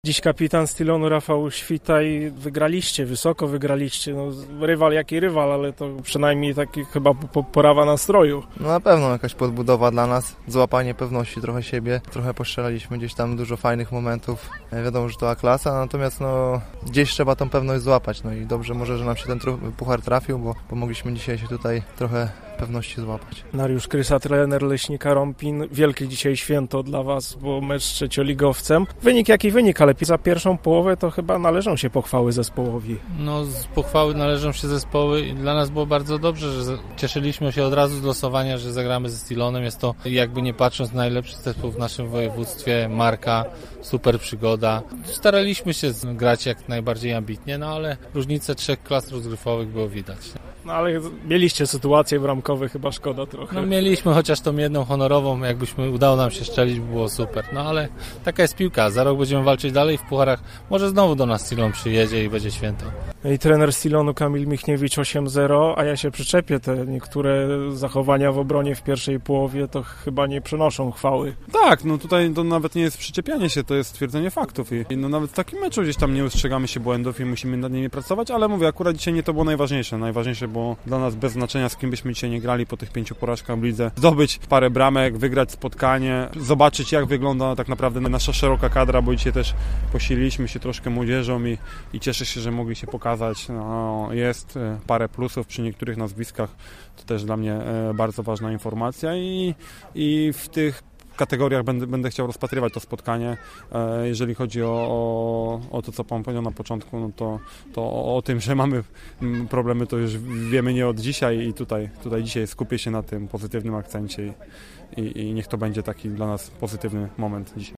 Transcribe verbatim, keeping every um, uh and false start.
Dziś kapitan Stylonu Rafał Świtaj, wygraliście, wysoko wygraliście, no, rywal jaki rywal, ale to przynajmniej taki chyba poprawa nastroju. No na pewno jakaś podbudowa dla nas, złapanie pewności trochę siebie, trochę postrzelaliśmy gdzieś tam dużo fajnych momentów, wiadomo, że to A-klasa, natomiast no gdzieś trzeba tą pewność złapać, no i dobrze może, że nam się ten puchar trafił, bo pomogliśmy dzisiaj się tutaj trochę pewności złapać. Mariusz Krysa, trener Leśnika Rompin, wielkie dzisiaj święto dla Was, bo mecz z trzecioligowcem. Wynik jaki wynik, ale za pierwszą połowę to chyba należą się pochwały zespołowi. No z pochwały należą się zespoły i dla nas było bardzo dobrze, że cieszyliśmy się od razu z losowania, że zagramy ze Stylonem. Jest to jakby nie patrząc najlepszy zespół w naszym województwie, marka, super przygoda. Staraliśmy się grać jak najbardziej ambitnie, no ale różnice trzech klas rozgrywkowych było widać. No ale mieliście sytuacje bramkowe, chyba szkoda trochę. No mieliśmy chociaż tą jedną honorową, jakbyśmy udało nam się strzelić, by było super. No ale taka jest piłka, za rok będziemy walczyć dalej w pucharach. Może znowu do nas Stylon przyjedzie i będzie święto. I trener Stylonu Kamil Michniewicz osiem zero, a ja się przyczepię, te niektóre zachowania w obronie w pierwszej połowie to chyba nie przynoszą chwały. Tak, no tutaj to nawet nie jest przyczepianie się, to jest stwierdzenie faktów i no nawet w takim meczu gdzieś tam nie ustrzegamy się błędów i musimy nad nimi pracować, ale mówię, akurat dzisiaj nie to było najważniejsze. Najważniejsze było dla nas bez znaczenia, z kim byśmy dzisiaj nie grali po tych pięciu porażkach w lidze. Zdobyć parę bramek, wygrać spotkanie, zobaczyć jak wygląda tak naprawdę nasza szeroka kadra, bo dzisiaj też posililiśmy się troszkę młodzieżą i, i cieszę się, że mogli się pokazać. No, jest parę plusów przy niektórych nazwiskach, to też dla mnie bardzo ważna informacja i, i w tych kategoriach będę, będę chciał rozpatrywać to spotkanie. Jeżeli chodzi o, o, o to, co Pan powiedział na początku, no to, to o, o tym, że mamy problemy, to już wiemy nie od dzisiaj i tutaj, tutaj dzisiaj skupię się na tym pozytywnym akcencie i, i, i niech to będzie taki dla nas pozytywny moment dzisiaj.